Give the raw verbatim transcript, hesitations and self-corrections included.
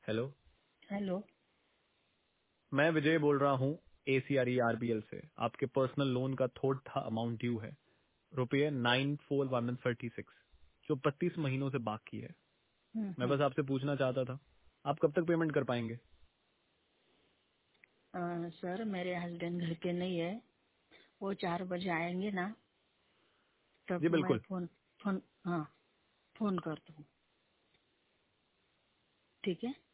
Hello. Hello. मैं विजय बोल रहा हूँ एसीआरई आरबीएल से। आपके पर्सनल लोन का थोड़ा था अमाउंट ड्यू है, रुपये nine four one thirty six, जो बत्तीस महीनों से बाकी है। हम्म, मैं हम्म। बस आपसे पूछना चाहता था, आप कब तक पेमेंट कर पाएंगे? अ, सर मेरे हस्बैंड घर पे नहीं है, वो चार बजे आएंगे ना, तब जी मैं बिल्कुल। फोन फोन हाँ फोन कर दूँ। ठीक है।